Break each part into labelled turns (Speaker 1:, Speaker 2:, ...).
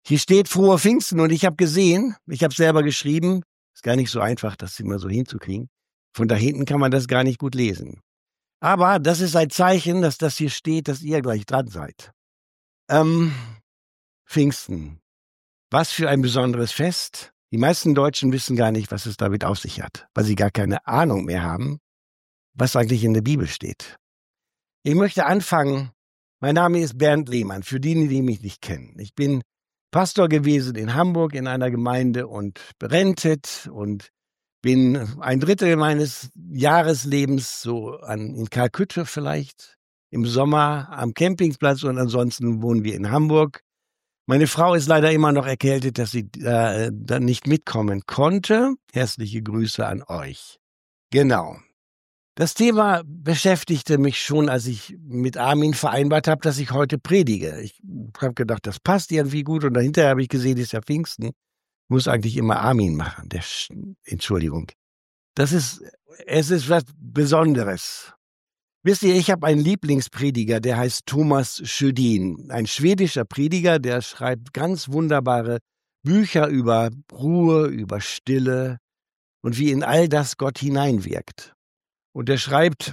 Speaker 1: Hier steht frohe Pfingsten und ich habe gesehen, ich habe selber geschrieben, ist gar nicht so einfach, das immer so hinzukriegen. Von da hinten kann man das gar nicht gut lesen. Aber das ist ein Zeichen, dass das hier steht, dass ihr gleich dran seid. Pfingsten. Was für ein besonderes Fest. Die meisten Deutschen wissen gar nicht, was es damit auf sich hat, weil sie gar keine Ahnung mehr haben, was eigentlich in der Bibel steht. Ich möchte anfangen. Mein Name ist Bernd Lehmann, für die, die mich nicht kennen. Ich bin Pastor gewesen in Hamburg in einer Gemeinde und berentet und bin ein Drittel meines Jahreslebens so in Kalkütte vielleicht, im Sommer am Campingplatz und ansonsten wohnen wir in Hamburg. Meine Frau ist leider immer noch erkältet, dass sie da nicht mitkommen konnte. Herzliche Grüße an euch. Genau. Das Thema beschäftigte mich schon, als ich mit Armin vereinbart habe, dass ich heute predige. Ich habe gedacht, das passt irgendwie gut und dahinter habe ich gesehen, ist ja Pfingsten. Ich muss eigentlich immer Armin machen. Entschuldigung. Es ist was Besonderes. Wisst ihr, ich habe einen Lieblingsprediger, der heißt Thomas Sjödin. Ein schwedischer Prediger, der schreibt ganz wunderbare Bücher über Ruhe, über Stille und wie in all das Gott hineinwirkt. Und er schreibt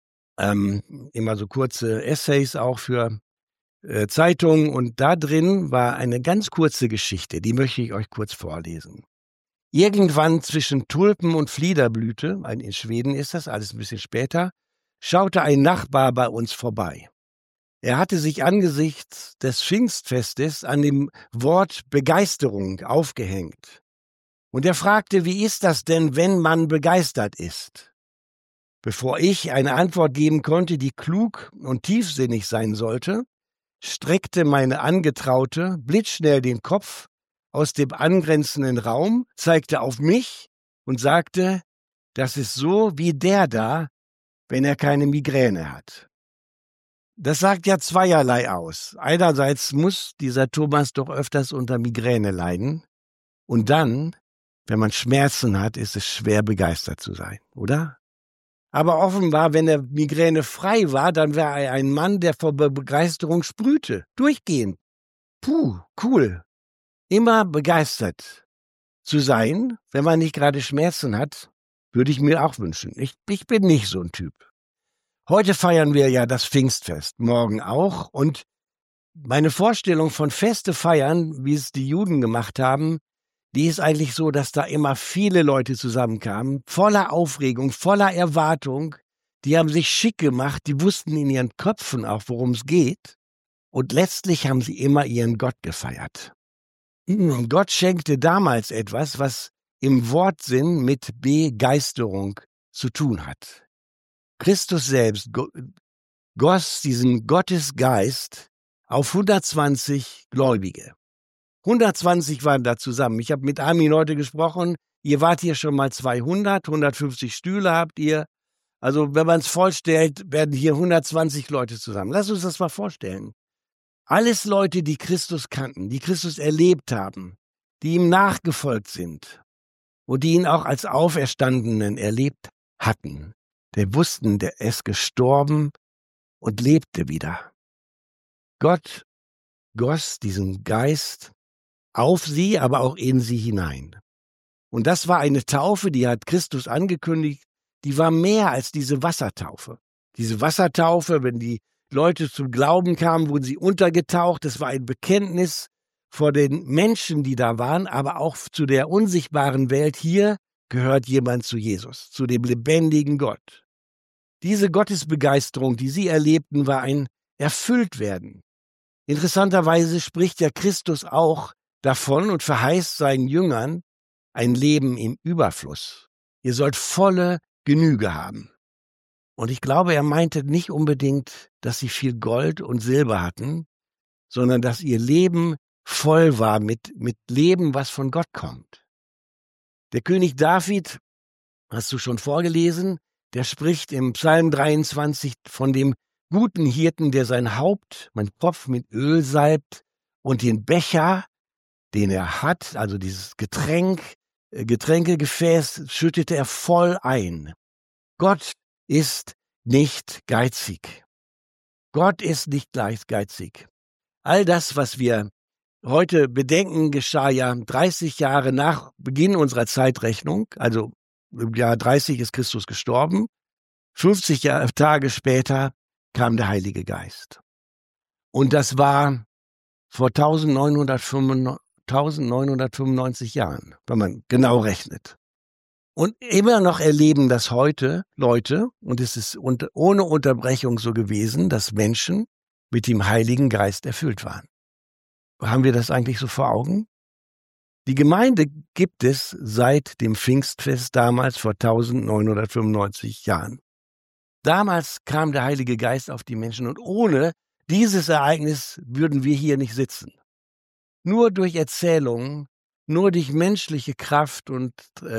Speaker 1: immer so kurze Essays auch für Zeitungen. Und da drin war eine ganz kurze Geschichte, die möchte ich euch kurz vorlesen. Irgendwann zwischen Tulpen und Fliederblüte, in Schweden ist das, alles ein bisschen später, schaute ein Nachbar bei uns vorbei. Er hatte sich angesichts des Pfingstfestes an dem Wort Begeisterung aufgehängt. Und er fragte, wie ist das denn, wenn man begeistert ist? Bevor ich eine Antwort geben konnte, die klug und tiefsinnig sein sollte, streckte meine Angetraute blitzschnell den Kopf aus dem angrenzenden Raum, zeigte auf mich und sagte, das ist so wie der da, wenn er keine Migräne hat. Das sagt ja zweierlei aus. Einerseits muss dieser Thomas doch öfters unter Migräne leiden und dann, wenn man Schmerzen hat, ist es schwer begeistert zu sein, oder? Aber offenbar, wenn er Migräne frei war, dann war er ein Mann, der vor Begeisterung sprühte. Durchgehend. Puh, cool. Immer begeistert zu sein, wenn man nicht gerade Schmerzen hat, würde ich mir auch wünschen. Ich bin nicht so ein Typ. Heute feiern wir ja das Pfingstfest, morgen auch. Und meine Vorstellung von Feste feiern, wie es die Juden gemacht haben, die ist eigentlich so, dass da immer viele Leute zusammenkamen, voller Aufregung, voller Erwartung. Die haben sich schick gemacht, die wussten in ihren Köpfen auch, worum es geht. Und letztlich haben sie immer ihren Gott gefeiert. Gott schenkte damals etwas, was im Wortsinn mit Begeisterung zu tun hat. Christus selbst goss diesen Gottesgeist auf 120 Gläubige. 120 waren da zusammen. Ich habe mit Armin heute gesprochen. Ihr wart hier schon mal 200, 150 Stühle habt ihr. Also wenn man es vollstellt, werden hier 120 Leute zusammen. Lass uns das mal vorstellen. Alles Leute, die Christus kannten, die Christus erlebt haben, die ihm nachgefolgt sind und die ihn auch als Auferstandenen erlebt hatten. Der wussten, der ist gestorben und lebte wieder. Gott goss diesen Geist auf sie, aber auch in sie hinein. Und das war eine Taufe, die hat Christus angekündigt, die war mehr als diese Wassertaufe. Diese Wassertaufe, wenn die Leute zum Glauben kamen, wurden sie untergetaucht. Das war ein Bekenntnis vor den Menschen, die da waren, aber auch zu der unsichtbaren Welt. Hier gehört jemand zu Jesus, zu dem lebendigen Gott. Diese Gottesbegeisterung, die sie erlebten, war ein Erfülltwerden. Interessanterweise spricht ja Christus auch davon und verheißt seinen Jüngern ein Leben im Überfluss. Ihr sollt volle Genüge haben. Und ich glaube, er meinte nicht unbedingt, dass sie viel Gold und Silber hatten, sondern dass ihr Leben voll war mit Leben, was von Gott kommt. Der König David, hast du schon vorgelesen, der spricht im Psalm 23 von dem guten Hirten, der sein Haupt, mein Kopf mit Öl salbt und den Becher, den er hat, also dieses Getränkegefäß, schüttete er voll ein. Gott ist nicht geizig. Gott ist nicht gleich geizig. All das, was wir heute bedenken, geschah ja 30 Jahre nach Beginn unserer Zeitrechnung, also im Jahr 30 ist Christus gestorben, 50 Tage später kam der Heilige Geist. Und das war vor 1995 Jahren, wenn man genau rechnet. Und immer noch erleben das heute Leute, und es ist ohne Unterbrechung so gewesen, dass Menschen mit dem Heiligen Geist erfüllt waren. Haben wir das eigentlich so vor Augen? Die Gemeinde gibt es seit dem Pfingstfest damals vor 1995 Jahren. Damals kam der Heilige Geist auf die Menschen und ohne dieses Ereignis würden wir hier nicht sitzen. Nur durch Erzählungen, nur durch menschliche Kraft und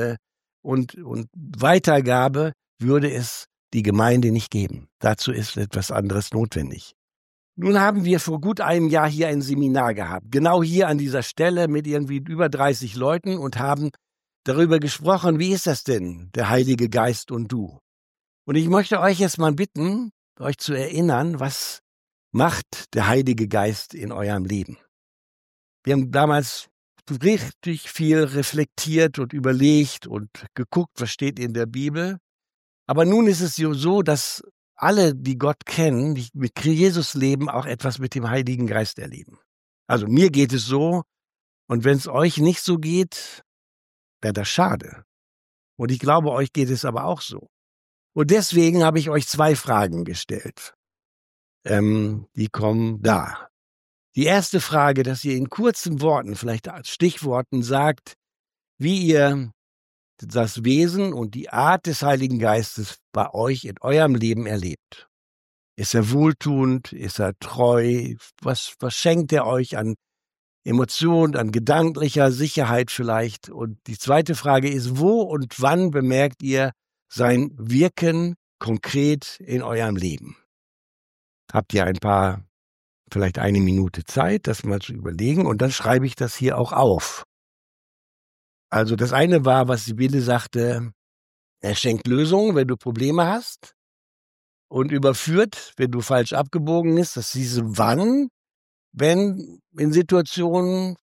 Speaker 1: Weitergabe würde es die Gemeinde nicht geben. Dazu ist etwas anderes notwendig. Nun haben wir vor gut einem Jahr hier ein Seminar gehabt, genau hier an dieser Stelle mit irgendwie über 30 Leuten und haben darüber gesprochen, wie ist das denn, der Heilige Geist und du? Und ich möchte euch jetzt mal bitten, euch zu erinnern, was macht der Heilige Geist in eurem Leben? Wir haben damals richtig viel reflektiert und überlegt und geguckt, was steht in der Bibel. Aber nun ist es so, dass alle, die Gott kennen, die mit Jesus leben, auch etwas mit dem Heiligen Geist erleben. Also mir geht es so, und wenn es euch nicht so geht, wäre das schade. Und ich glaube, euch geht es aber auch so. Und deswegen habe ich euch 2 Fragen gestellt. Die kommen da. Die erste Frage, dass ihr in kurzen Worten, vielleicht als Stichworten sagt, wie ihr das Wesen und die Art des Heiligen Geistes bei euch in eurem Leben erlebt. Ist er wohltuend? Ist er treu? Was schenkt er euch an Emotionen, an gedanklicher Sicherheit vielleicht? Und die zweite Frage ist, wo und wann bemerkt ihr sein Wirken konkret in eurem Leben? Habt ihr vielleicht 1 Minute Zeit, das mal zu überlegen, und dann schreibe ich das hier auch auf. Also das eine war, was Sibylle sagte, er schenkt Lösungen, wenn du Probleme hast, und überführt, wenn du falsch abgebogen bist. Das hieße wann, wenn in Situationen,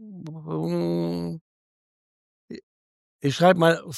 Speaker 1: ich schreibe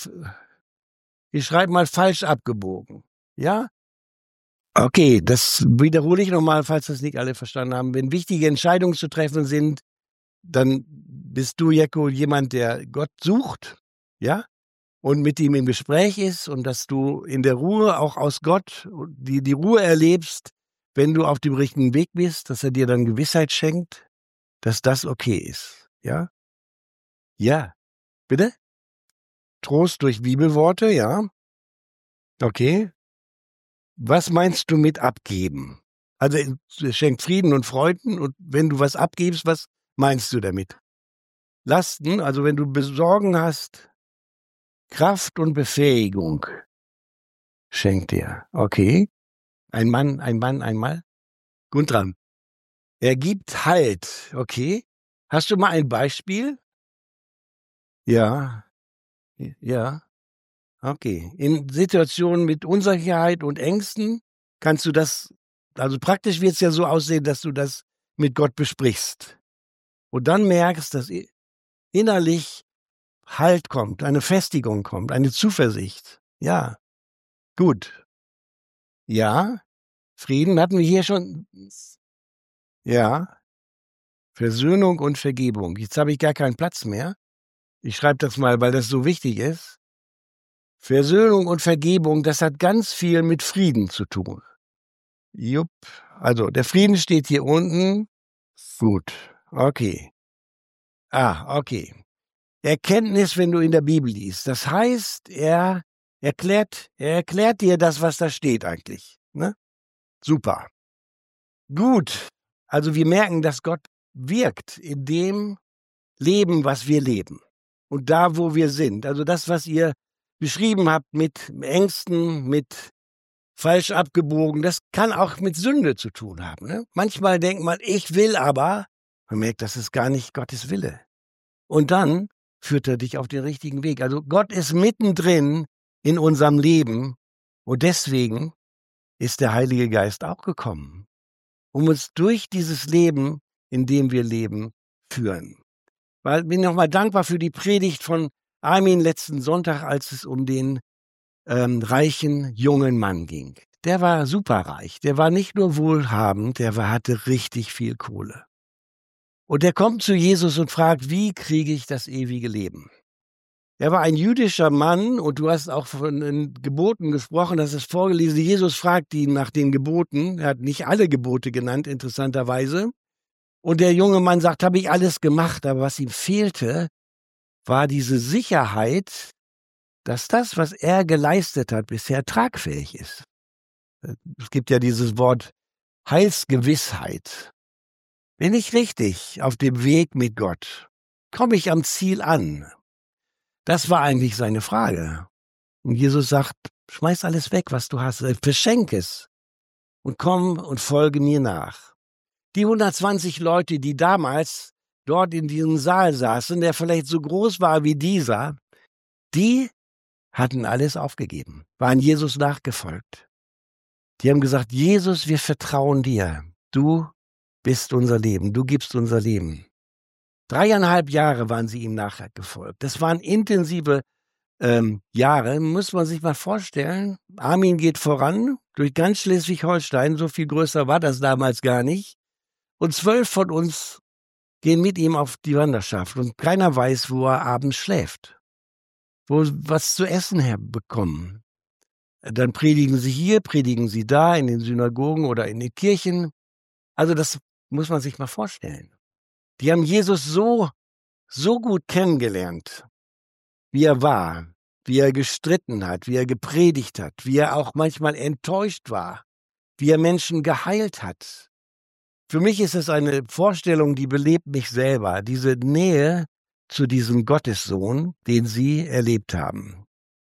Speaker 1: mal falsch abgebogen, ja? Okay, das wiederhole ich nochmal, falls das nicht alle verstanden haben. Wenn wichtige Entscheidungen zu treffen sind, dann bist du, Jekko, jemand, der Gott sucht, ja, und mit ihm im Gespräch ist, und dass du in der Ruhe auch aus Gott die Ruhe erlebst, wenn du auf dem richtigen Weg bist, dass er dir dann Gewissheit schenkt, dass das okay ist, ja? Ja, bitte? Trost durch Bibelworte, ja? Okay. Was meinst du mit abgeben? Also es schenkt Frieden und Freuden, und wenn du was abgibst, was meinst du damit? Lasten, also wenn du Besorgen hast, Kraft und Befähigung schenkt dir. Okay. Ein Mann. Gut dran. Er gibt Halt. Okay. Hast du mal ein Beispiel? Ja. Ja. Okay. In Situationen mit Unsicherheit und Ängsten kannst du das, also praktisch wird es ja so aussehen, dass du das mit Gott besprichst. Und dann merkst, dass innerlich Halt kommt, eine Festigung kommt, eine Zuversicht. Ja. Gut. Ja. Frieden hatten wir hier schon. Ja. Versöhnung und Vergebung. Jetzt habe ich gar keinen Platz mehr. Ich schreibe das mal, weil das so wichtig ist. Versöhnung und Vergebung, das hat ganz viel mit Frieden zu tun. Jupp. Also, der Frieden steht hier unten. Gut. Okay. Okay. Erkenntnis, wenn du in der Bibel liest. Das heißt, er erklärt dir das, was da steht eigentlich. Ne? Super. Gut. Also wir merken, dass Gott wirkt in dem Leben, was wir leben. Und da, wo wir sind. Also das, was ihr beschrieben habt mit Ängsten, mit falsch abgebogen, das kann auch mit Sünde zu tun haben. Ne? Manchmal denkt man, ich will aber, man merkt, das ist gar nicht Gottes Wille. Und dann führt er dich auf den richtigen Weg. Also Gott ist mittendrin in unserem Leben, und deswegen ist der Heilige Geist auch gekommen, um uns durch dieses Leben, in dem wir leben, führen. Weil bin nochmal dankbar für die Predigt von Armin letzten Sonntag, als es um den reichen jungen Mann ging. Der war superreich. Der war nicht nur wohlhabend, hatte richtig viel Kohle. Und der kommt zu Jesus und fragt, wie kriege ich das ewige Leben? Er war ein jüdischer Mann und du hast auch von den Geboten gesprochen, das ist vorgelesen. Jesus fragt ihn nach den Geboten. Er hat nicht alle Gebote genannt, interessanterweise. Und der junge Mann sagt, habe ich alles gemacht, aber was ihm fehlte, war diese Sicherheit, dass das, was er geleistet hat, bisher tragfähig ist. Es gibt ja dieses Wort Heilsgewissheit. Bin ich richtig auf dem Weg mit Gott? Komme ich am Ziel an? Das war eigentlich seine Frage. Und Jesus sagt, schmeiß alles weg, was du hast, verschenk es und komm und folge mir nach. Die 120 Leute, die damals dort in diesem Saal saßen, der vielleicht so groß war wie dieser, die hatten alles aufgegeben, waren Jesus nachgefolgt. Die haben gesagt, Jesus, wir vertrauen dir. Du bist unser Leben, du gibst unser Leben. 3,5 Jahre waren sie ihm nachgefolgt. Das waren intensive Jahre, muss man sich mal vorstellen. Armin geht voran durch ganz Schleswig-Holstein, so viel größer war das damals gar nicht. Und 12 von uns gehen mit ihm auf die Wanderschaft und keiner weiß, wo er abends schläft, wo was zu essen herbekommen. Dann predigen sie hier, predigen sie da, in den Synagogen oder in den Kirchen. Also das muss man sich mal vorstellen. Die haben Jesus so gut kennengelernt, wie er war, wie er gestritten hat, wie er gepredigt hat, wie er auch manchmal enttäuscht war, wie er Menschen geheilt hat. Für mich ist es eine Vorstellung, die belebt mich selber, diese Nähe zu diesem Gottessohn, den sie erlebt haben.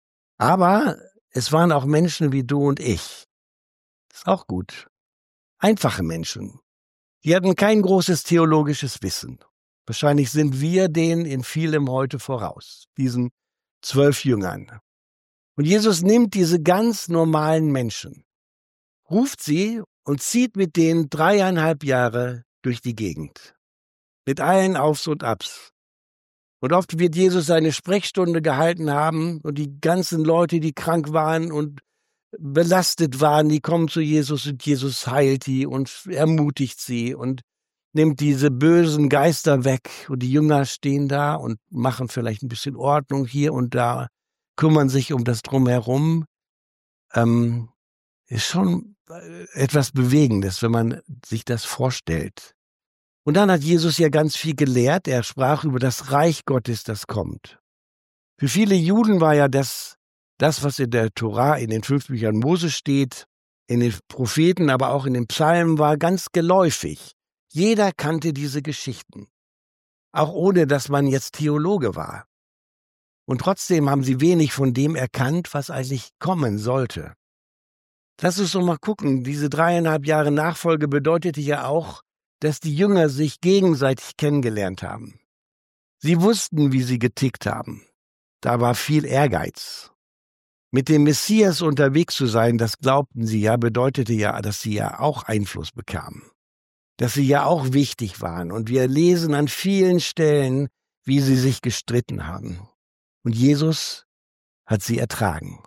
Speaker 1: Aber es waren auch Menschen wie du und ich. Ist auch gut. Einfache Menschen. Die hatten kein großes theologisches Wissen. Wahrscheinlich sind wir denen in vielem heute voraus, diesen 12 Jüngern. Und Jesus nimmt diese ganz normalen Menschen, ruft sie und zieht mit denen 3,5 Jahre durch die Gegend. Mit allen Aufs und Abs. Und oft wird Jesus seine Sprechstunde gehalten haben und die ganzen Leute, die krank waren und belastet waren, die kommen zu Jesus und Jesus heilt die und ermutigt sie und nimmt diese bösen Geister weg. Und die Jünger stehen da und machen vielleicht ein bisschen Ordnung hier und da, kümmern sich um das Drumherum. Ist schon etwas Bewegendes, wenn man sich das vorstellt. Und dann hat Jesus ja ganz viel gelehrt. Er sprach über das Reich Gottes, das kommt. Für viele Juden war ja das, was in der Tora, in den 5 Büchern Mose steht, in den Propheten, aber auch in den Psalmen, war ganz geläufig. Jeder kannte diese Geschichten, auch ohne, dass man jetzt Theologe war. Und trotzdem haben sie wenig von dem erkannt, was eigentlich kommen sollte. Lass uns doch mal gucken, diese 3,5 Jahre Nachfolge bedeutete ja auch, dass die Jünger sich gegenseitig kennengelernt haben. Sie wussten, wie sie getickt haben. Da war viel Ehrgeiz. Mit dem Messias unterwegs zu sein, das glaubten sie ja, bedeutete ja, dass sie ja auch Einfluss bekamen. Dass sie ja auch wichtig waren. Und wir lesen an vielen Stellen, wie sie sich gestritten haben. Und Jesus hat sie ertragen.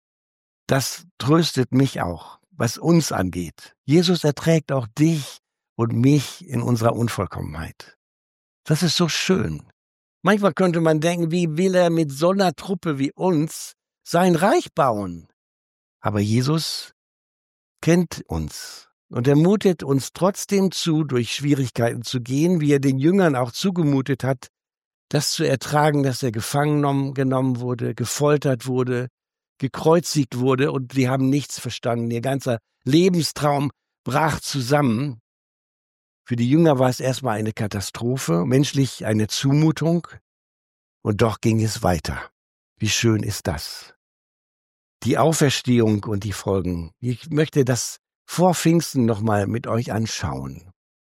Speaker 1: Das tröstet mich auch, was uns angeht. Jesus erträgt auch dich und mich in unserer Unvollkommenheit. Das ist so schön. Manchmal könnte man denken, wie will er mit so einer Truppe wie uns sein Reich bauen? Aber Jesus kennt uns und ermutet uns trotzdem zu, durch Schwierigkeiten zu gehen, wie er den Jüngern auch zugemutet hat, das zu ertragen, dass er gefangen genommen wurde, gefoltert wurde, gekreuzigt wurde und sie haben nichts verstanden. Ihr ganzer Lebenstraum brach zusammen. Für die Jünger war es erstmal eine Katastrophe, menschlich eine Zumutung. Und doch ging es weiter. Wie schön ist das? Die Auferstehung und die Folgen. Ich möchte das vor Pfingsten nochmal mit euch anschauen.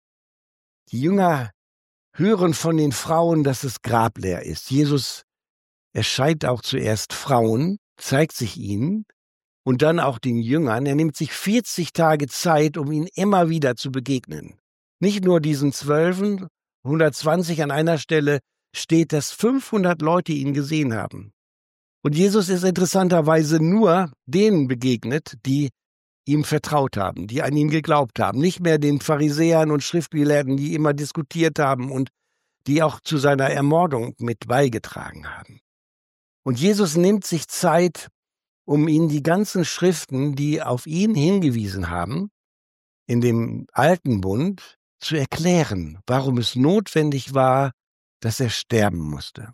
Speaker 1: Die Jünger hören von den Frauen, dass das Grab leer ist. Jesus erscheint auch zuerst Frauen, zeigt sich ihnen und dann auch den Jüngern. Er nimmt sich 40 Tage Zeit, um ihnen immer wieder zu begegnen. Nicht nur diesen 12 120 an einer Stelle steht, dass 500 Leute ihn gesehen haben. Und Jesus ist interessanterweise nur denen begegnet, die ihm vertraut haben, die an ihn geglaubt haben. Nicht mehr den Pharisäern und Schriftgelehrten, die immer diskutiert haben und die auch zu seiner Ermordung mit beigetragen haben. Und Jesus nimmt sich Zeit, um ihnen die ganzen Schriften, die auf ihn hingewiesen haben, in dem alten Bund zu erklären, warum es notwendig war, dass er sterben musste.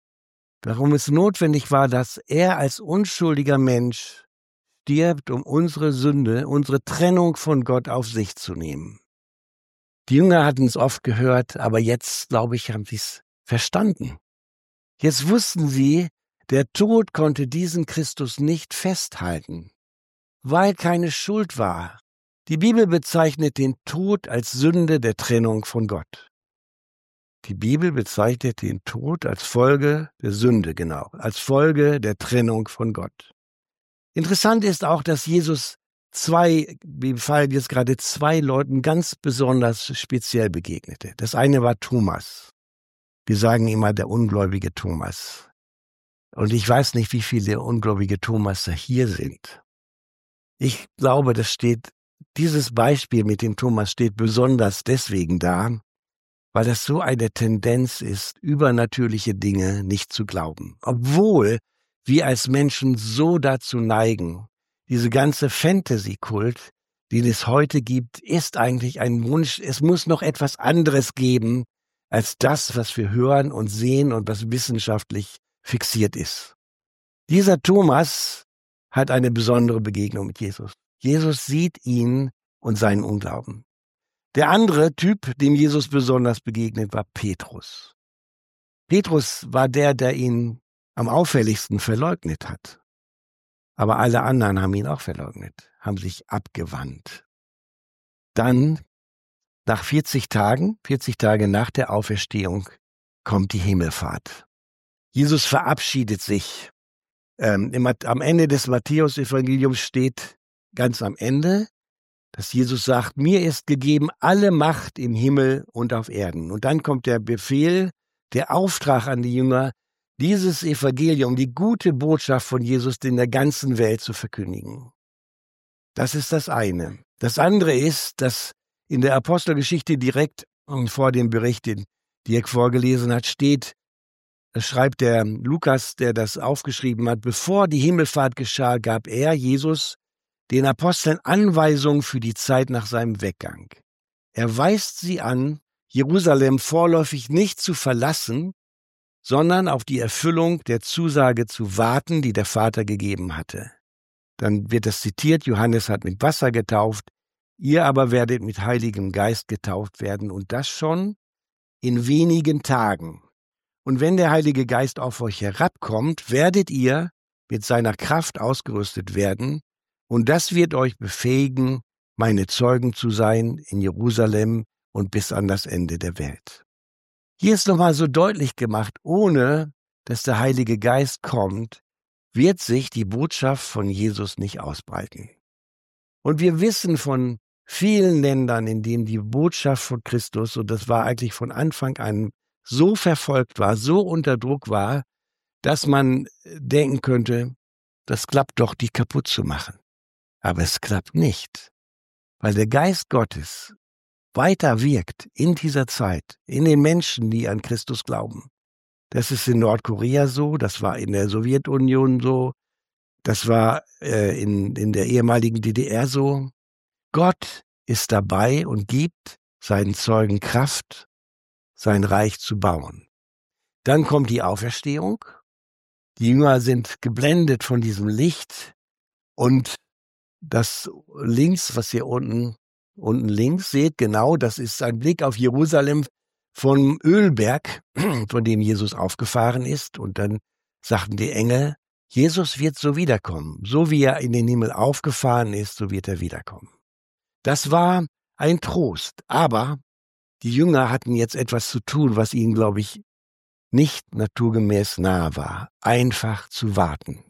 Speaker 1: Warum es notwendig war, dass er als unschuldiger Mensch stirbt, um unsere Sünde, unsere Trennung von Gott auf sich zu nehmen. Die Jünger hatten es oft gehört, aber jetzt, glaube ich, haben sie es verstanden. Jetzt wussten sie, der Tod konnte diesen Christus nicht festhalten, weil keine Schuld war. Die Bibel bezeichnet den Tod als Sünde der Trennung von Gott. Die Bibel bezeichnet den Tod als Folge der Sünde, genau, als Folge der Trennung von Gott. Interessant ist auch, dass Jesus wir fallen jetzt gerade zwei Leuten ganz besonders speziell begegnete. Das eine war Thomas. Wir sagen immer der ungläubige Thomas. Und ich weiß nicht, wie viele ungläubige Thomaser hier sind. Ich glaube, dieses Beispiel mit dem Thomas steht besonders deswegen da, weil das so eine Tendenz ist, übernatürliche Dinge nicht zu glauben. Obwohl wir als Menschen so dazu neigen, diese ganze Fantasy-Kult, den es heute gibt, ist eigentlich ein Wunsch. Es muss noch etwas anderes geben, als das, was wir hören und sehen und was wissenschaftlich fixiert ist. Dieser Thomas hat eine besondere Begegnung mit Jesus. Jesus sieht ihn und seinen Unglauben. Der andere Typ, dem Jesus besonders begegnet, war Petrus. Petrus war der ihn am auffälligsten verleugnet hat. Aber alle anderen haben ihn auch verleugnet, haben sich abgewandt. Dann, nach 40 Tage nach der Auferstehung, kommt die Himmelfahrt. Jesus verabschiedet sich. Am Ende des Matthäus-Evangeliums steht ganz am Ende, dass Jesus sagt, mir ist gegeben alle Macht im Himmel und auf Erden. Und dann kommt der Befehl, der Auftrag an die Jünger, dieses Evangelium, die gute Botschaft von Jesus in der ganzen Welt zu verkündigen. Das ist das eine. Das andere ist, dass in der Apostelgeschichte direkt vor dem Bericht, den Dirk vorgelesen hat, steht, das schreibt der Lukas, der das aufgeschrieben hat, bevor die Himmelfahrt geschah, gab er, Jesus, den Aposteln Anweisungen für die Zeit nach seinem Weggang. Er weist sie an, Jerusalem vorläufig nicht zu verlassen, sondern auf die Erfüllung der Zusage zu warten, die der Vater gegeben hatte. Dann wird es zitiert, Johannes hat mit Wasser getauft, ihr aber werdet mit Heiligem Geist getauft werden und das schon in wenigen Tagen. Und wenn der Heilige Geist auf euch herabkommt, werdet ihr mit seiner Kraft ausgerüstet werden und das wird euch befähigen, meine Zeugen zu sein in Jerusalem und bis an das Ende der Welt. Hier ist nochmal so deutlich gemacht, ohne dass der Heilige Geist kommt, wird sich die Botschaft von Jesus nicht ausbreiten. Und wir wissen von vielen Ländern, in denen die Botschaft von Christus, und das war eigentlich von Anfang an, so verfolgt war, so unter Druck war, dass man denken könnte, das klappt doch, die kaputt zu machen. Aber es klappt nicht, weil der Geist Gottes weiter wirkt in dieser Zeit, in den Menschen, die an Christus glauben. Das ist in Nordkorea so, das war in der Sowjetunion so, das war in der ehemaligen DDR so. Gott ist dabei und gibt seinen Zeugen Kraft, sein Reich zu bauen. Dann kommt die Auferstehung. Die Jünger sind geblendet von diesem Licht und das links, was ihr unten links seht, genau, das ist ein Blick auf Jerusalem vom Ölberg, von dem Jesus aufgefahren ist. Und dann sagten die Engel, Jesus wird so wiederkommen. So wie er in den Himmel aufgefahren ist, so wird er wiederkommen. Das war ein Trost. Aber die Jünger hatten jetzt etwas zu tun, was ihnen, glaube ich, nicht naturgemäß nahe war. Einfach zu warten.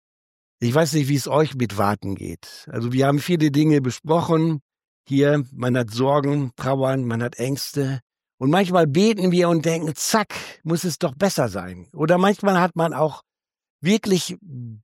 Speaker 1: Ich weiß nicht, wie es euch mit Warten geht. Also wir haben viele Dinge besprochen. Hier, man hat Sorgen, Trauern, man hat Ängste Und manchmal beten wir und denken, zack, muss es doch besser sein. Oder manchmal hat man auch wirklich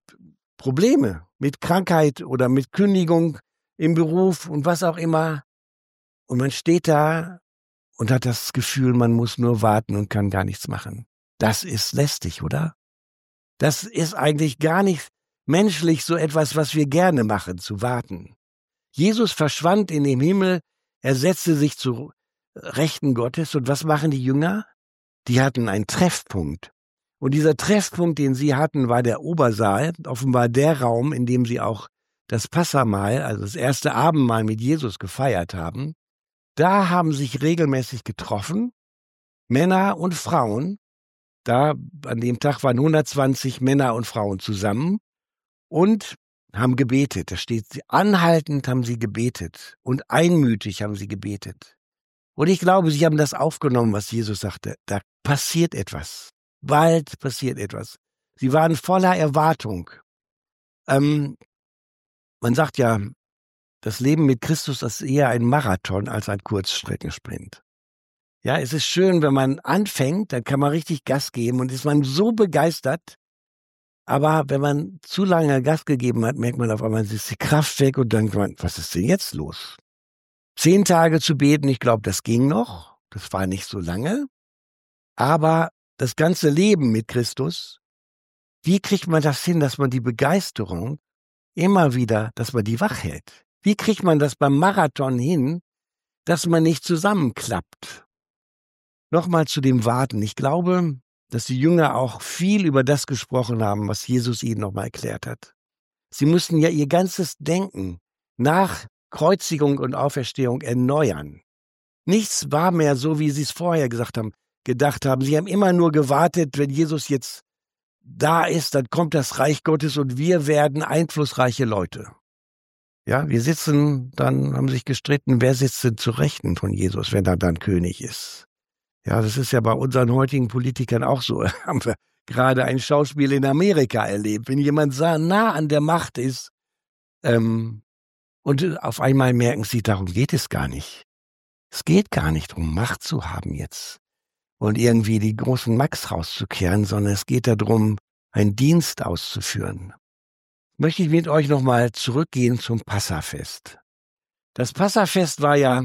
Speaker 1: Probleme mit Krankheit oder mit Kündigung im Beruf und was auch immer. Und man steht da und hat das Gefühl, man muss nur warten und kann gar nichts machen. Das ist lästig, oder? Das ist eigentlich gar nicht menschlich so etwas, was wir gerne machen, zu warten. Jesus verschwand in den Himmel, er setzte sich zu Rechten Gottes. Und was machen die Jünger? Die hatten einen Treffpunkt. Und dieser Treffpunkt, den sie hatten, war der Obersaal, offenbar der Raum, in dem sie auch das Passahmahl, also das erste Abendmahl mit Jesus gefeiert haben. Da haben sich regelmäßig getroffen, Männer und Frauen. Da, an dem Tag waren 120 Männer und Frauen zusammen und haben gebetet. Da steht, anhaltend haben sie gebetet und einmütig haben sie gebetet. Und ich glaube, sie haben das aufgenommen, was Jesus sagte. Da passiert etwas. Bald passiert etwas. Sie waren voller Erwartung. Man sagt ja, das Leben mit Christus ist eher ein Marathon als ein Kurzstreckensprint. Ja, es ist schön, wenn man anfängt, dann kann man richtig Gas geben und ist man so begeistert. Aber wenn man zu lange Gas gegeben hat, merkt man auf einmal, ist die Kraft weg und dann denkt man, was ist denn jetzt los? 10 Tage zu beten, ich glaube, das ging noch. Das war nicht so lange. Aber das ganze Leben mit Christus, wie kriegt man das hin, dass man die Begeisterung immer wieder, dass man die wach hält? Wie kriegt man das beim Marathon hin, dass man nicht zusammenklappt? Nochmal zu dem Warten. Ich glaube, dass die Jünger auch viel über das gesprochen haben, was Jesus ihnen nochmal erklärt hat. Sie mussten ja ihr ganzes Denken nach Kreuzigung und Auferstehung erneuern. Nichts war mehr so, wie sie es vorher gedacht haben. Sie haben immer nur gewartet, wenn Jesus jetzt da ist, dann kommt das Reich Gottes und wir werden einflussreiche Leute. Ja, wir sitzen, dann haben sich gestritten, wer sitzt denn zu Rechten von Jesus, wenn er dann König ist. Ja, das ist ja bei unseren heutigen Politikern auch so. Haben wir gerade ein Schauspiel in Amerika erlebt. Wenn jemand nah an der Macht ist, und auf einmal merken sie, darum geht es gar nicht. Es geht gar nicht darum, Macht zu haben jetzt und irgendwie die großen Max rauszukehren, sondern es geht darum, einen Dienst auszuführen. Möchte ich mit euch nochmal zurückgehen zum Passafest. Das Passafest war ja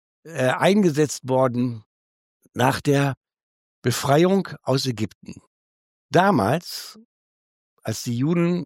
Speaker 1: eingesetzt worden nach der Befreiung aus Ägypten. Damals, als die Juden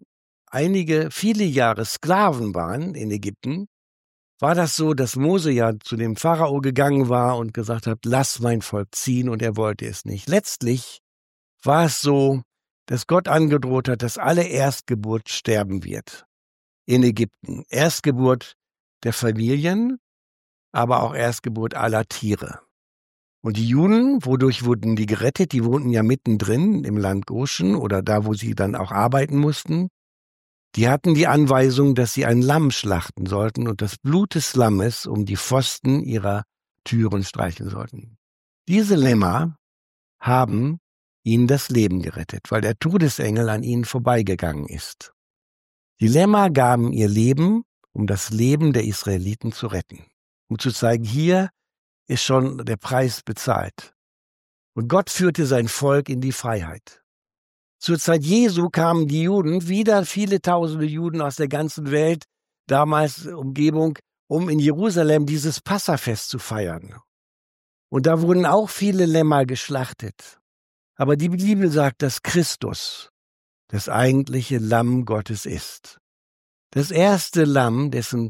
Speaker 1: viele Jahre Sklaven waren in Ägypten, war das so, dass Mose ja zu dem Pharao gegangen war und gesagt hat, lass mein Volk ziehen, und er wollte es nicht. Letztlich war es so, dass Gott angedroht hat, dass alle Erstgeburt sterben wird in Ägypten. Erstgeburt der Familien, aber auch Erstgeburt aller Tiere. Und die Juden, wodurch wurden die gerettet? Die wohnten ja mittendrin im Land Goshen oder da, wo sie dann auch arbeiten mussten. Die hatten die Anweisung, dass sie ein Lamm schlachten sollten und das Blut des Lammes um die Pfosten ihrer Türen streichen sollten. Diese Lämmer haben ihnen das Leben gerettet, weil der Todesengel an ihnen vorbeigegangen ist. Die Lämmer gaben ihr Leben, um das Leben der Israeliten zu retten, um zu zeigen, hier ist schon der Preis bezahlt. Und Gott führte sein Volk in die Freiheit. Zur Zeit Jesu kamen die Juden, wieder viele tausende Juden aus der ganzen Welt, damals Umgebung, um in Jerusalem dieses Passafest zu feiern. Und da wurden auch viele Lämmer geschlachtet. Aber die Bibel sagt, dass Christus das eigentliche Lamm Gottes ist. Das erste Lamm, dessen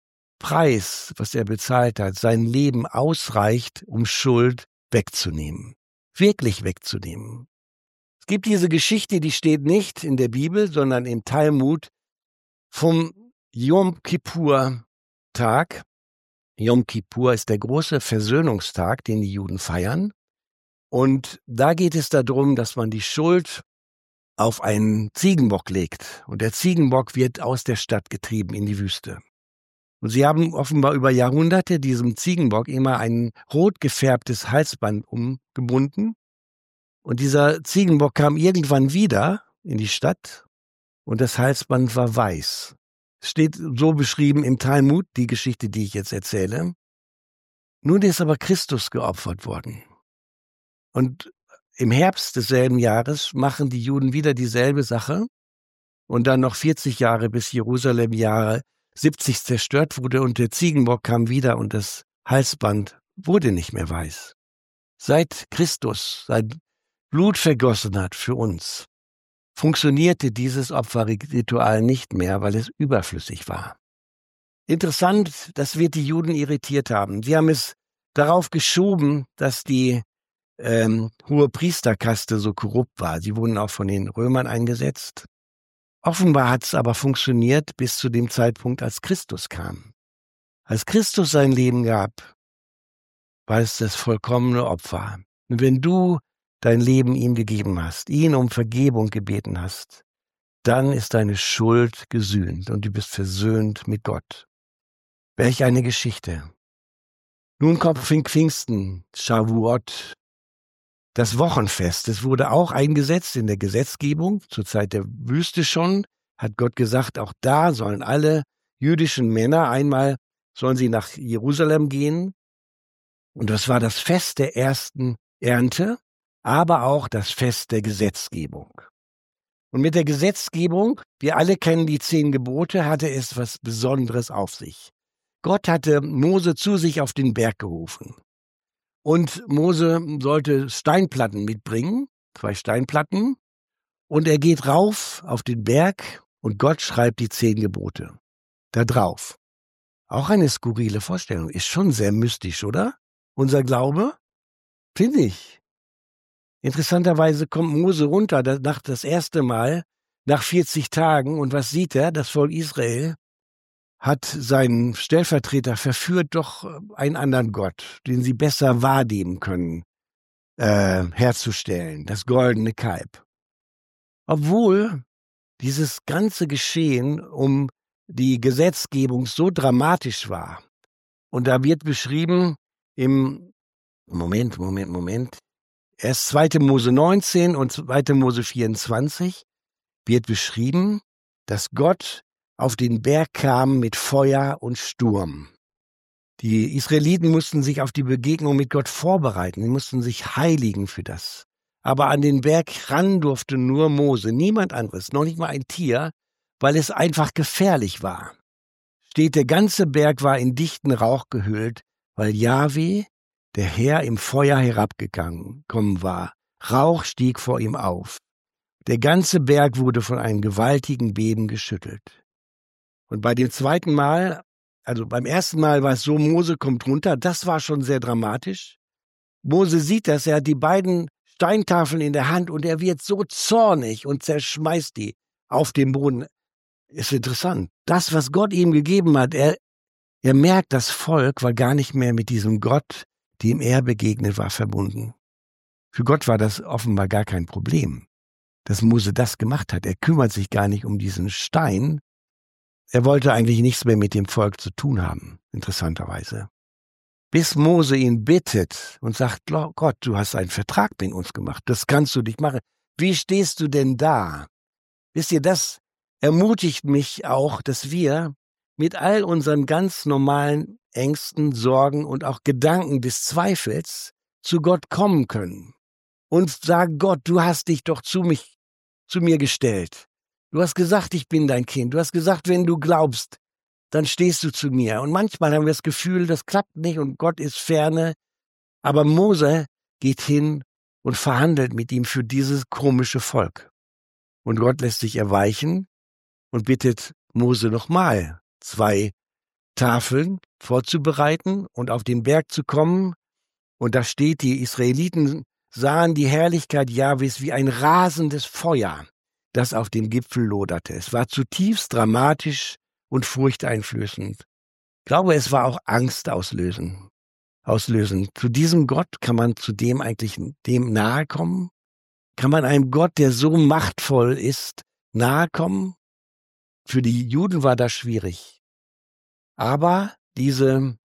Speaker 1: Preis, was er bezahlt hat, sein Leben ausreicht, um Schuld wegzunehmen. Wirklich wegzunehmen. Es gibt diese Geschichte, die steht nicht in der Bibel, sondern im Talmud vom Yom Kippur-Tag. Yom Kippur ist der große Versöhnungstag, den die Juden feiern. Und da geht es darum, dass man die Schuld auf einen Ziegenbock legt. Und der Ziegenbock wird aus der Stadt getrieben in die Wüste. Und sie haben offenbar über Jahrhunderte diesem Ziegenbock immer ein rot gefärbtes Halsband umgebunden. Und dieser Ziegenbock kam irgendwann wieder in die Stadt und das Halsband war weiß. Es steht so beschrieben im Talmud, die Geschichte, die ich jetzt erzähle. Nun ist aber Christus geopfert worden. Und im Herbst desselben Jahres machen die Juden wieder dieselbe Sache und dann noch 40 Jahre, bis Jerusalem Jahre 70 zerstört wurde und der Ziegenbock kam wieder und das Halsband wurde nicht mehr weiß. Seit Christus sein Blut vergossen hat für uns, funktionierte dieses Opferritual nicht mehr, weil es überflüssig war. Interessant, das wird die Juden irritiert haben. Sie haben es darauf geschoben, dass die hohe Priesterkaste so korrupt war. Sie wurden auch von den Römern eingesetzt. Offenbar hat es aber funktioniert bis zu dem Zeitpunkt, als Christus kam. Als Christus sein Leben gab, war es das vollkommene Opfer. Und wenn du dein Leben ihm gegeben hast, ihn um Vergebung gebeten hast, dann ist deine Schuld gesühnt und du bist versöhnt mit Gott. Welch eine Geschichte. Nun kommt Pfingsten, Shavuot, das Wochenfest. Es wurde auch eingesetzt in der Gesetzgebung, zur Zeit der Wüste schon, hat Gott gesagt, auch da sollen alle jüdischen Männer einmal, sollen sie nach Jerusalem gehen. Und das war das Fest der ersten Ernte, aber auch das Fest der Gesetzgebung. Und mit der Gesetzgebung, wir alle kennen die 10 Gebote, hatte es was Besonderes auf sich. Gott hatte Mose zu sich auf den Berg gerufen. Und Mose sollte Steinplatten mitbringen, 2 Steinplatten. Und er geht rauf auf den Berg und Gott schreibt die 10 Gebote da drauf. Auch eine skurrile Vorstellung. Ist schon sehr mystisch, oder? Unser Glaube? Finde ich. Interessanterweise kommt Mose runter, das erste Mal, nach 40 Tagen. Und was sieht er? Das Volk Israel hat seinen Stellvertreter verführt, doch einen anderen Gott, den sie besser wahrnehmen können, herzustellen, das goldene Kalb. Obwohl dieses ganze Geschehen um die Gesetzgebung so dramatisch war. Und da wird beschrieben im Moment. Erst 2. Mose 19 und 2. Mose 24 wird beschrieben, dass Gott auf den Berg kam mit Feuer und Sturm. Die Israeliten mussten sich auf die Begegnung mit Gott vorbereiten, sie mussten sich heiligen für das. Aber an den Berg ran durfte nur Mose, niemand anderes, noch nicht mal ein Tier, weil es einfach gefährlich war. Steht, der ganze Berg war in dichten Rauch gehüllt, weil Jahwe, der Herr, im Feuer herabgekommen war. Rauch stieg vor ihm auf. Der ganze Berg wurde von einem gewaltigen Beben geschüttelt. Und bei dem zweiten Mal, also beim ersten Mal war es so, Mose kommt runter, das war schon sehr dramatisch. Mose sieht das, er hat die beiden Steintafeln in der Hand und er wird so zornig und zerschmeißt die auf den Boden. Ist interessant. Das, was Gott ihm gegeben hat, er merkt, das Volk war gar nicht mehr mit diesem Gott, dem er begegnet war, verbunden. Für Gott war das offenbar gar kein Problem, dass Mose das gemacht hat. Er kümmert sich gar nicht um diesen Stein. Er wollte eigentlich nichts mehr mit dem Volk zu tun haben, interessanterweise. Bis Mose ihn bittet und sagt, Gott, du hast einen Vertrag mit uns gemacht, das kannst du nicht machen. Wie stehst du denn da? Wisst ihr, das ermutigt mich auch, dass wir mit all unseren ganz normalen Ängsten, Sorgen und auch Gedanken des Zweifels zu Gott kommen können und sagen, Gott, du hast dich doch zu mir gestellt. Du hast gesagt, ich bin dein Kind. Du hast gesagt, wenn du glaubst, dann stehst du zu mir. Und manchmal haben wir das Gefühl, das klappt nicht und Gott ist ferne. Aber Mose geht hin und verhandelt mit ihm für dieses komische Volk. Und Gott lässt sich erweichen und bittet Mose nochmal 2 Tafeln vorzubereiten und auf den Berg zu kommen. Und da steht, die Israeliten sahen die Herrlichkeit Jahwes wie ein rasendes Feuer, das auf dem Gipfel loderte. Es war zutiefst dramatisch und furchteinflößend. Ich glaube, es war auch Angst auslösend. Zu diesem Gott kann man dem nahe kommen? Kann man einem Gott, der so machtvoll ist, nahe kommen? Für die Juden war das schwierig. Aber diese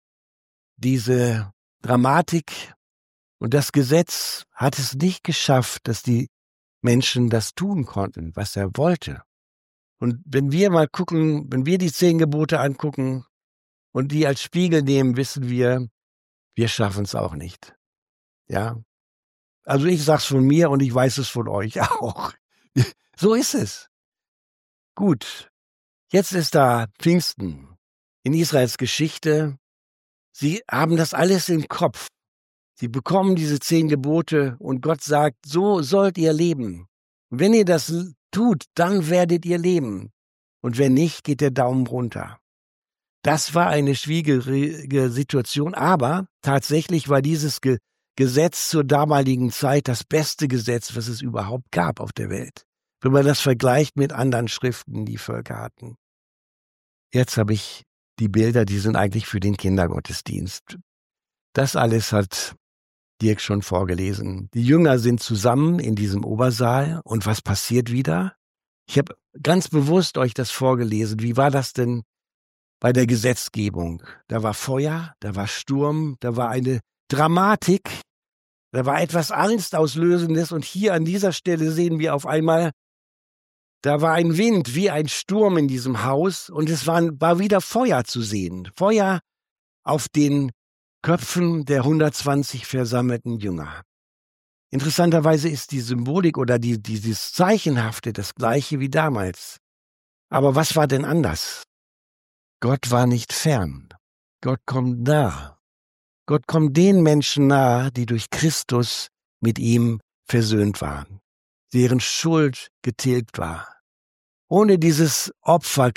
Speaker 1: Dramatik und das Gesetz hat es nicht geschafft, dass die Menschen das tun konnten, was er wollte. Und wenn wir mal gucken, wenn wir die 10 Gebote angucken und die als Spiegel nehmen, wissen wir, Wir schaffen es auch nicht. Ja. Also ich sag's von mir und ich weiß es von euch auch. So ist es. Gut. Jetzt ist da Pfingsten. In Israels Geschichte. Sie haben das alles im Kopf. Sie bekommen diese 10 Gebote und Gott sagt, so sollt ihr leben. Und wenn ihr das tut, dann werdet ihr leben. Und wenn nicht, geht der Daumen runter. Das war eine schwierige Situation, aber tatsächlich war dieses Gesetz zur damaligen Zeit das beste Gesetz, was es überhaupt gab auf der Welt. Wenn man das vergleicht mit anderen Schriften, die Völker hatten. Jetzt habe ich die Bilder, die sind eigentlich für den Kindergottesdienst. Das alles hat Dirk schon vorgelesen. Die Jünger sind zusammen in diesem Obersaal und was passiert wieder? Ich habe ganz bewusst euch das vorgelesen. Wie war das denn bei der Gesetzgebung? Da war Feuer, da war Sturm, da war eine Dramatik, da war etwas Angstauslösendes und hier an dieser Stelle sehen wir auf einmal, da war ein Wind wie ein Sturm in diesem Haus und es war wieder Feuer zu sehen. Feuer auf den Köpfen der 120 versammelten Jünger. Interessanterweise ist die Symbolik oder dieses Zeichenhafte das gleiche wie damals. Aber was war denn anders? Gott war nicht fern. Gott kommt nah. Gott kommt den Menschen nahe, die durch Christus mit ihm versöhnt waren, deren Schuld getilgt war. Ohne dieses Opfer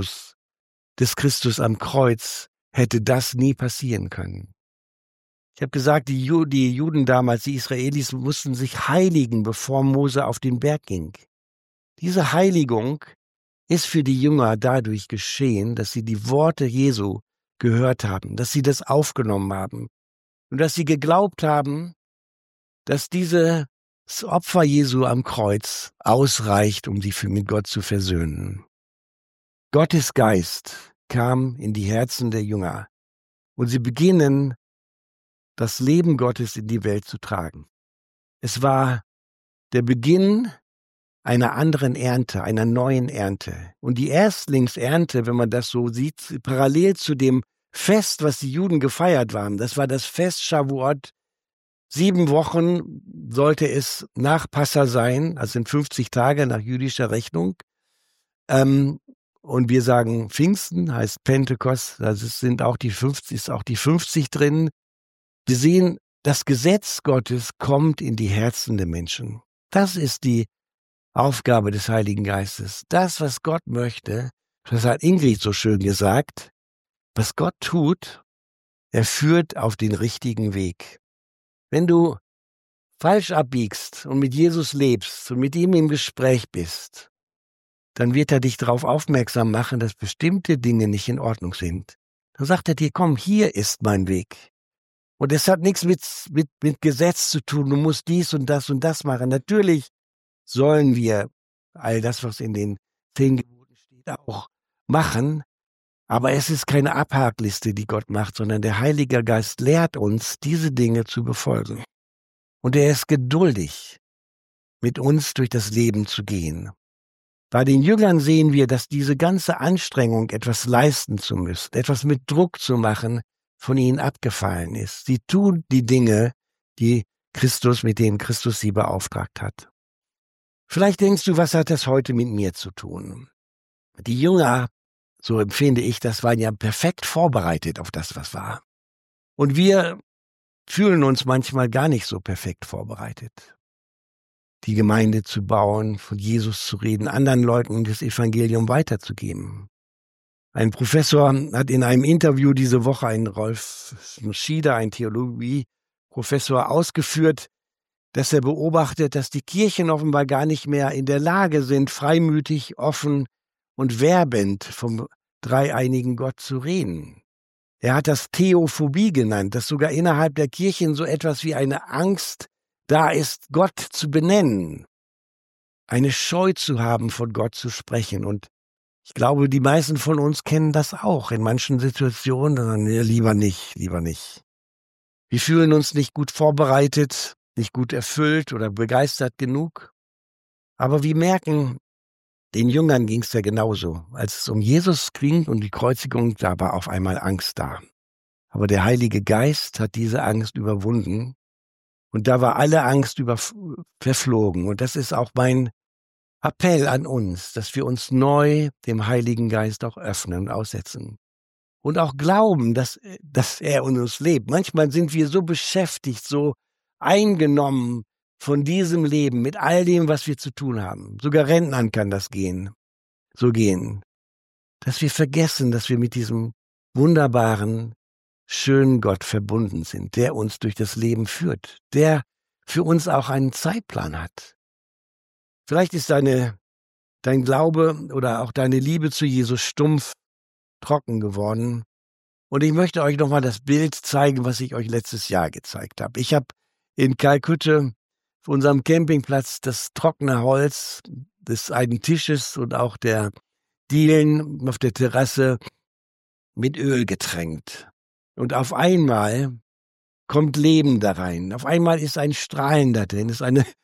Speaker 1: des Christus am Kreuz, hätte das nie passieren können. Ich habe gesagt, die Juden damals, die Israelis, mussten sich heiligen, bevor Mose auf den Berg ging. Diese Heiligung ist für die Jünger dadurch geschehen, dass sie die Worte Jesu gehört haben, dass sie das aufgenommen haben und dass sie geglaubt haben, dass dieses Opfer Jesu am Kreuz ausreicht, um sie mit Gott zu versöhnen. Gottes Geist kam in die Herzen der Jünger und sie beginnen, das Leben Gottes in die Welt zu tragen. Es war der Beginn einer anderen Ernte, einer neuen Ernte. Und die Erstlingsernte, wenn man das so sieht, parallel zu dem Fest, was die Juden gefeiert haben, das war das Fest Shavuot. 7 Wochen sollte es nach Passa sein, also sind 50 Tage nach jüdischer Rechnung. Und wir sagen Pfingsten, heißt Pentekost, also ist auch die 50 drin. Wir sehen, das Gesetz Gottes kommt in die Herzen der Menschen. Das ist die Aufgabe des Heiligen Geistes. Das, was Gott möchte, das hat Ingrid so schön gesagt, was Gott tut, er führt auf den richtigen Weg. Wenn du falsch abbiegst und mit Jesus lebst und mit ihm im Gespräch bist, dann wird er dich darauf aufmerksam machen, dass bestimmte Dinge nicht in Ordnung sind. Dann sagt er dir, komm, hier ist mein Weg. Und es hat nichts mit Gesetz zu tun, du musst dies und das machen. Natürlich sollen wir all das, was in den 10 Geboten steht, auch machen. Aber es ist keine Abhakliste, die Gott macht, sondern der Heilige Geist lehrt uns, diese Dinge zu befolgen. Und er ist geduldig, mit uns durch das Leben zu gehen. Bei den Jüngern sehen wir, dass diese ganze Anstrengung, etwas leisten zu müssen, etwas mit Druck zu machen, von ihnen abgefallen ist. Sie tun die Dinge, mit denen Christus sie beauftragt hat. Vielleicht denkst du, was hat das heute mit mir zu tun? Die Jünger, so empfinde ich, das waren ja perfekt vorbereitet auf das, was war. Und wir fühlen uns manchmal gar nicht so perfekt vorbereitet. Die Gemeinde zu bauen, von Jesus zu reden, anderen Leuten das Evangelium weiterzugeben. Ein Professor hat in einem Interview diese Woche, ein Rolf Schieder, ein Theologieprofessor, ausgeführt, dass er beobachtet, dass die Kirchen offenbar gar nicht mehr in der Lage sind, freimütig, offen und werbend vom dreieinigen Gott zu reden. Er hat das Theophobie genannt, dass sogar innerhalb der Kirchen so etwas wie eine Angst da ist, Gott zu benennen, eine Scheu zu haben, von Gott zu sprechen. Und ich glaube, die meisten von uns kennen das auch in manchen Situationen, dann lieber nicht. Wir fühlen uns nicht gut vorbereitet, nicht gut erfüllt oder begeistert genug. Aber wir merken, den Jüngern ging es ja genauso. Als es um Jesus ging und die Kreuzigung, da war auf einmal Angst da. Aber der Heilige Geist hat diese Angst überwunden. Und da war alle Angst verflogen. Und das ist auch mein Appell an uns, dass wir uns neu dem Heiligen Geist auch öffnen und aussetzen. Und auch glauben, dass er in uns lebt. Manchmal sind wir so beschäftigt, so eingenommen von diesem Leben, mit all dem, was wir zu tun haben. Sogar Rentnern kann das gehen, dass wir vergessen, dass wir mit diesem wunderbaren, schönen Gott verbunden sind, der uns durch das Leben führt, der für uns auch einen Zeitplan hat. Vielleicht ist dein Glaube oder auch deine Liebe zu Jesus stumpf, trocken geworden. Und ich möchte euch nochmal das Bild zeigen, was ich euch letztes Jahr gezeigt habe. Ich habe in Kalkutta auf unserem Campingplatz das trockene Holz des einen Tisches und auch der Dielen auf der Terrasse mit Öl getränkt. Und auf einmal kommt Leben da rein. Auf einmal ist ein Strahlen da drin.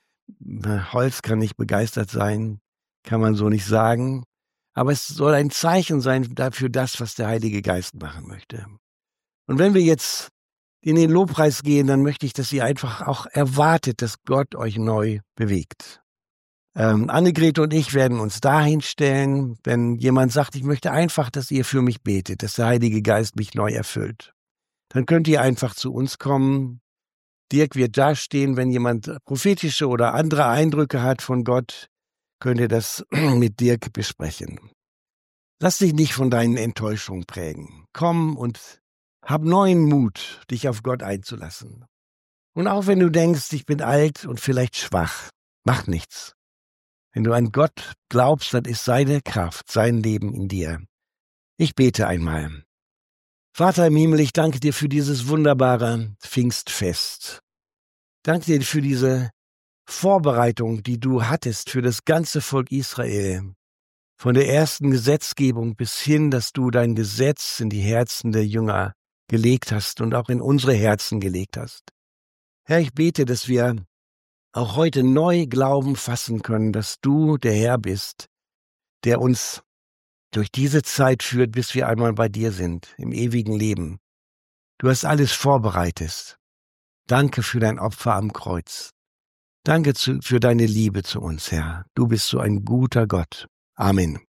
Speaker 1: Holz kann nicht begeistert sein, kann man so nicht sagen. Aber es soll ein Zeichen sein für das, was der Heilige Geist machen möchte. Und wenn wir jetzt in den Lobpreis gehen, dann möchte ich, dass ihr einfach auch erwartet, dass Gott euch neu bewegt. Annegret und ich werden uns dahin stellen, wenn jemand sagt, ich möchte einfach, dass ihr für mich betet, dass der Heilige Geist mich neu erfüllt. Dann könnt ihr einfach zu uns kommen. Dirk wird dastehen, wenn jemand prophetische oder andere Eindrücke hat von Gott, könnt ihr das mit Dirk besprechen. Lass dich nicht von deinen Enttäuschungen prägen. Komm und hab neuen Mut, dich auf Gott einzulassen. Und auch wenn du denkst, ich bin alt und vielleicht schwach, mach nichts. Wenn du an Gott glaubst, dann ist seine Kraft, sein Leben in dir. Ich bete einmal. Vater im Himmel, ich danke dir für dieses wunderbare Pfingstfest. Danke dir für diese Vorbereitung, die du hattest für das ganze Volk Israel. Von der ersten Gesetzgebung bis hin, dass du dein Gesetz in die Herzen der Jünger gelegt hast und auch in unsere Herzen gelegt hast. Herr, ich bete, dass wir auch heute neu Glauben fassen können, dass du der Herr bist, der uns durch diese Zeit führt, bis wir einmal bei dir sind, im ewigen Leben. Du hast alles vorbereitet. Danke für dein Opfer am Kreuz. Danke für deine Liebe zu uns, Herr. Du bist so ein guter Gott. Amen.